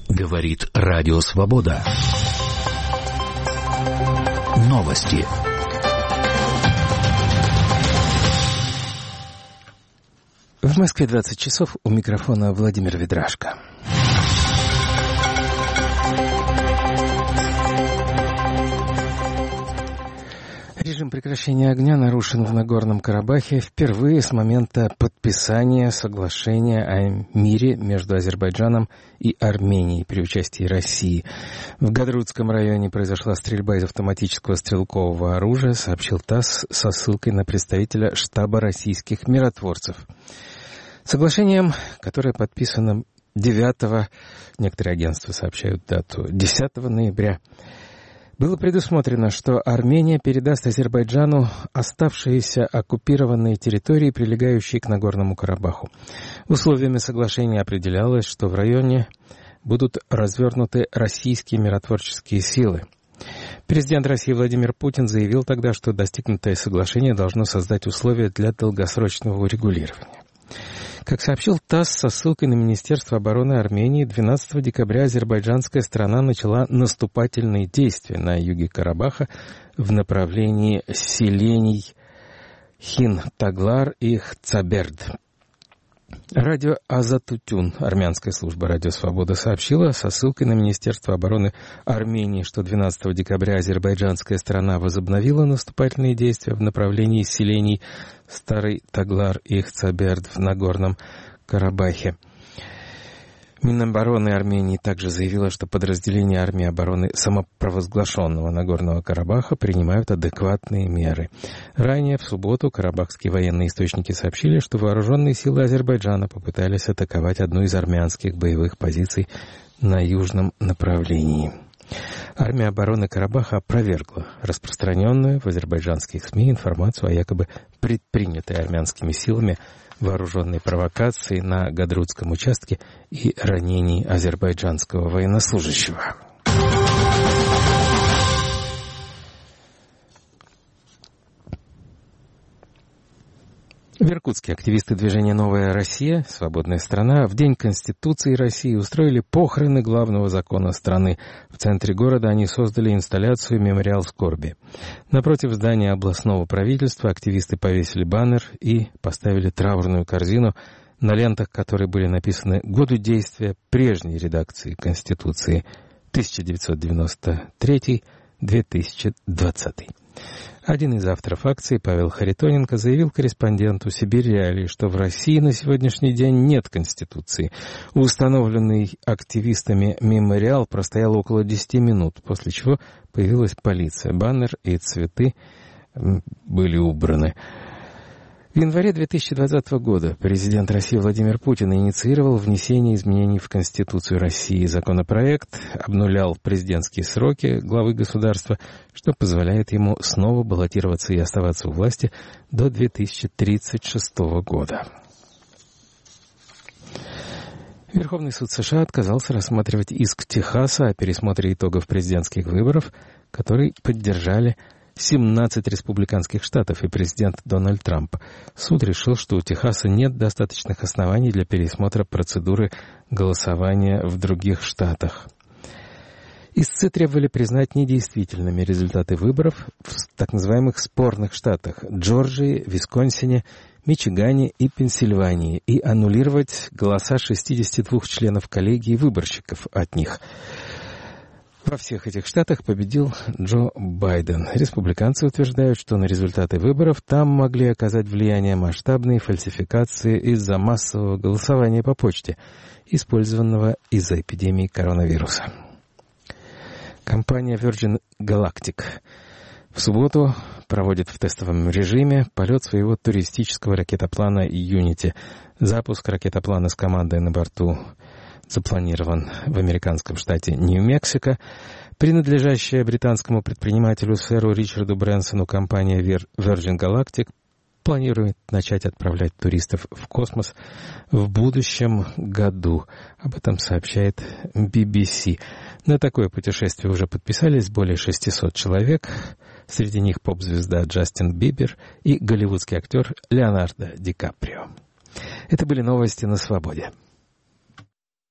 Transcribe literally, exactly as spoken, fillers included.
Говорит Радио Свобода. Новости. В Москве двадцать часов, у микрофона Владимир Ведрашко. Режим прекращения огня нарушен в Нагорном Карабахе впервые с момента подписания соглашения о мире между Азербайджаном и Арменией при участии России. В Гадрутском районе произошла стрельба из автоматического стрелкового оружия, сообщил ТАСС со ссылкой на представителя штаба российских миротворцев. Соглашением, которое подписано девятого, некоторые агентства сообщают дату, десятого ноября, было предусмотрено, что Армения передаст Азербайджану оставшиеся оккупированные территории, прилегающие к Нагорному Карабаху. Условиями соглашения определялось, что в районе будут развернуты российские миротворческие силы. Президент России Владимир Путин заявил тогда, что достигнутое соглашение должно создать условия для долгосрочного урегулирования. Как сообщил ТАСС со ссылкой на Министерство обороны Армении, двенадцатого декабря азербайджанская сторона начала наступательные действия на юге Карабаха в направлении селений Хин-Таглар и Хцаберд. Радио Азатутюн, армянская служба «Радио Свобода», сообщила со ссылкой на Министерство обороны Армении, что двенадцатого декабря азербайджанская сторона возобновила наступательные действия в направлении селений Старый Таглар и Хцаберд в Нагорном Карабахе. Минобороны Армении также заявила, что подразделения армии обороны самопровозглашенного Нагорного Карабаха принимают адекватные меры. Ранее, в субботу, карабахские военные источники сообщили, что вооруженные силы Азербайджана попытались атаковать одну из армянских боевых позиций на южном направлении. Армия обороны Карабаха опровергла распространенную в азербайджанских СМИ информацию о якобы предпринятой армянскими силами вооруженной провокации на Гадрутском участке и ранении азербайджанского военнослужащего. В Иркутске активисты движения «Новая Россия», «Свободная страна» в День Конституции России устроили похороны главного закона страны. В центре города они создали инсталляцию «Мемориал скорби». Напротив здания областного правительства активисты повесили баннер и поставили траурную корзину, на лентах которой были написаны годы действия прежней редакции Конституции тысяча девятьсот девяносто третий — две тысячи двадцатый. Один из авторов акции, Павел Харитоненко, заявил корреспонденту «Сибирь Реалии», что в России на сегодняшний день нет Конституции. Установленный активистами мемориал простоял около десяти минут, после чего появилась полиция. Баннер и цветы были убраны. В январе две тысячи двадцатого года президент России Владимир Путин инициировал внесение изменений в Конституцию России. Законопроект обнулял президентские сроки главы государства, что позволяет ему снова баллотироваться и оставаться у власти до две тысячи тридцать шестого года. Верховный суд США отказался рассматривать иск Техаса о пересмотре итогов президентских выборов, который поддержали семнадцать республиканских штатов и президент Дональд Трамп. Суд решил, что у Техаса нет достаточных оснований для пересмотра процедуры голосования в других штатах. Истцы требовали признать недействительными результаты выборов в так называемых спорных штатах Джорджии, Висконсине, Мичигане и Пенсильвании и аннулировать голоса шестидесяти двух членов коллегии выборщиков от них. Во всех этих штатах победил Джо Байден. Республиканцы утверждают, что на результаты выборов там могли оказать влияние масштабные фальсификации из-за массового голосования по почте, использованного из-за эпидемии коронавируса. Компания Virgin Galactic в субботу проводит в тестовом режиме полет своего туристического ракетоплана Unity. Запуск ракетоплана с командой на борту запланирован в американском штате Нью-Мексико. Принадлежащая британскому предпринимателю сэру Ричарду Брэнсону компания Virgin Galactic планирует начать отправлять туристов в космос в будущем году. Об этом сообщает би би си. На такое путешествие уже подписались более шестисот человек. Среди них поп-звезда Джастин Бибер и голливудский актер Леонардо Ди Каприо. Это были новости на Свободе.